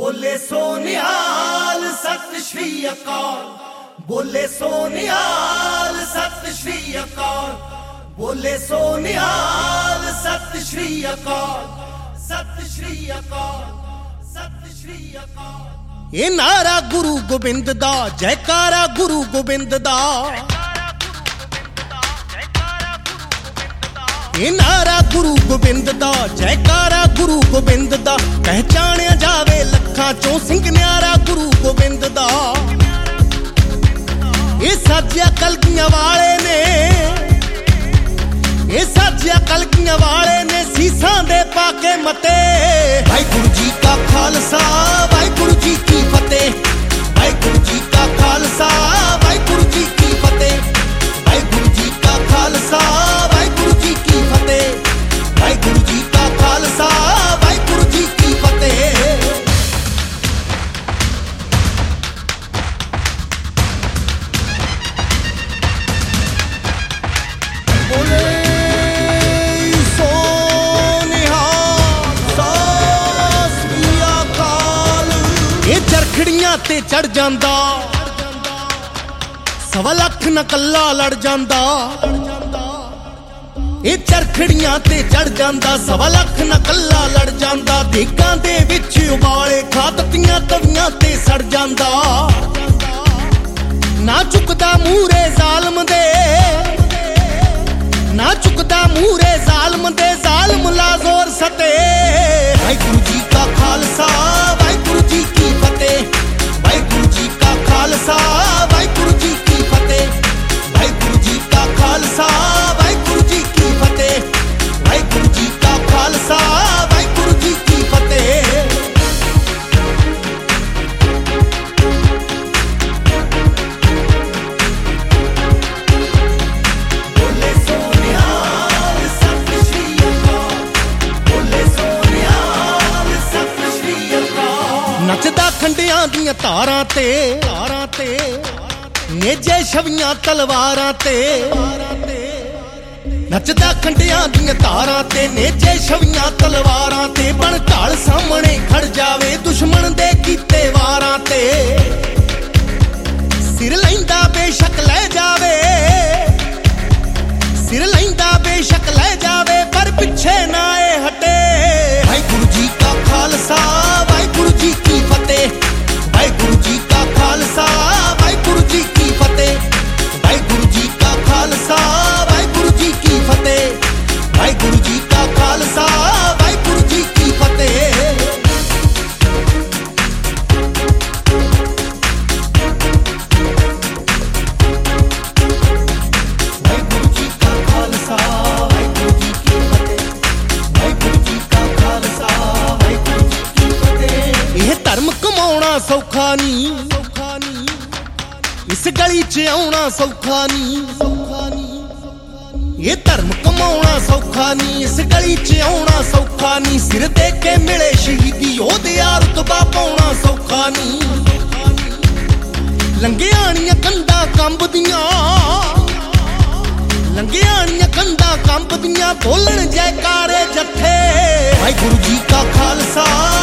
बोले सोनिहाल सत श्री अकाल, बोले सोनिहाल सत श्री अकाल, बोले सोनिहाल सत श्री अकाल, सत श्री अकाल, सत श्री अकाल। ये नारा गुरु गोबिंद दा, जयकारा गुरु गोबिंद दा, ये नारा गुरु गोबिंद दा, जयकारा गुरु गोबिंद दा। पहचानिया जावे लखां चों सिंह न्यारा गुरु गोबिंद दा। ये साजिया कलगियां वाले ने, ये साजिया कलगियां वाले ने सीसां दे पाके मते। वाहिगुरू जी का खालसा वाहिगुरू जी की फतेह, वाहिगुरू जी का खालसा वाहिगुरू जी की फतेह, वाहिगुरू जी का खालसा वाहिगुरू जी की फतेह, वाहिगुरू जी का खालसा वाहिगुरू जी की फतेह। बोले चरखड़ियां ते चढ़ जांदा, सवा लख न कल्ला लड़ जांदा। ये चरखड़ियां ते चढ़ जांदा, सवा लख न कल्ला लड़ जांदा। देगां दे विच उबाले खा तत्तियां तवियां ते सड़ जांदा। ना चुकदा मूरे जालम दे, ना चुकदा मूरे जालम दे, जालम ला जोर सते। वाहिगुरू जी का खालसा वाहिगुरू जी की फतेह, वाहिगुरू जी का खालसा वाहिगुरू जी की फतेह, वाहिगुरू जी का खालसा वाहिगुरू जी की फतेह, वाहिगुरू जी का खालसा वाहिगुरू जी की फतेह। बोले सोनिहाल सत श्री अकाल, बोले सोनिहाल सत श्री अकाल। नचदा खंडियां दियां तारां ते, तारां ते नेजे छवियां तलवारां ते। नचदा खंडियां दियां तारां ते नेजे छवियां तलवारां ते। बन ढाल सामने खड़ जावे दुश्मन दे कीते वारां ते। सिर लैंदा बेशक लै जावे, सिर लैंदा बेशक लै जावे, पर पिछे ना ए हटे। वाहिगुरू जी का खालसा वाहिगुरू जी की फतेह, वाहिगुरू जी का खालसा वाहिगुरू जी की फतेह, वाहिगुरू जी का खालसा वाहिगुरू जी की फतेह, वाहिगुरू जी का खालसा वाहिगुरू जी की फतेह। वाहिगुरू जी का खालसा वाहिगुरू जी की फतेह, वाहिगुरू जी का खालसा वाहिगुरू जी की फतेह। यह धर्म कमाउणा सौखा नहीं, सौखा नहीं, इस गली च आउणा सौखा नहीं, सौखा नहीं। ये धर्म कमाउणा सौखा नहीं, इस गली च आउणा सौखा नहीं। सिर दे के मिले शहीदी योधिया रुतबा पाउणा सौखा नहीं। लंघियाणियां कंधां कंबदियां, लंघियाणियां कंधां कंबदियां, बोलण जयकारे जथे। वाहिगुरू जी का खालसा